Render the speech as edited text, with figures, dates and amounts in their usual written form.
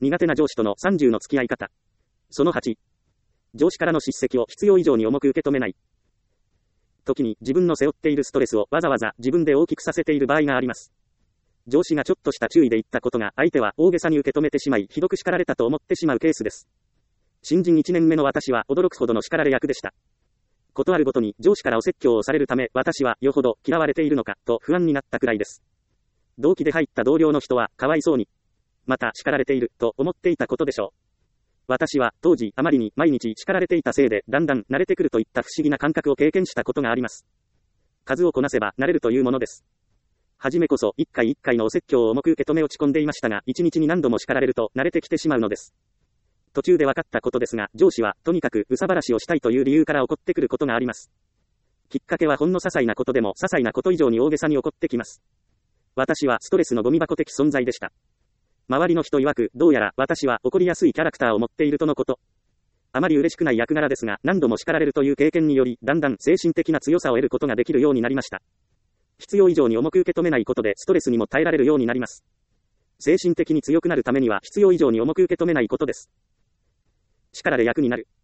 苦手な上司との30の付き合い方。その8。上司からの叱責を必要以上に重く受け止めない。時に自分の背負っているストレスをわざわざ自分で大きくさせている場合があります。上司がちょっとした注意で言ったことが相手は大げさに受け止めてしまい、ひどく叱られたと思ってしまうケースです。新人1年目の私は驚くほどの叱られ役でした。ことあるごとに上司からお説教をされるため、私はよほど嫌われているのかと不安になったくらいです。同期で入った同僚の人はかわいそうに、また叱られていると思っていたことでしょう。私は当時あまりに毎日叱られていたせいでだんだん慣れてくるといった不思議な感覚を経験したことがあります。数をこなせば慣れるというものです。はじめこそ一回一回のお説教を重く受け止め落ち込んでいましたが、一日に何度も叱られると慣れてきてしまうのです。途中で分かったことですが、上司はとにかく憂さ晴らしをしたいという理由から怒ってくることがあります。きっかけはほんの些細なことでも些細なこと以上に大げさに怒ってきます。私はストレスのゴミ箱的存在でした。周りの人曰く、どうやら私は怒りやすいキャラクターを持っているとのこと。あまり嬉しくない役柄ですが、何度も叱られるという経験により、だんだん精神的な強さを得ることができるようになりました。必要以上に重く受け止めないことでストレスにも耐えられるようになります。精神的に強くなるためには必要以上に重く受け止めないことです。叱られ役になる。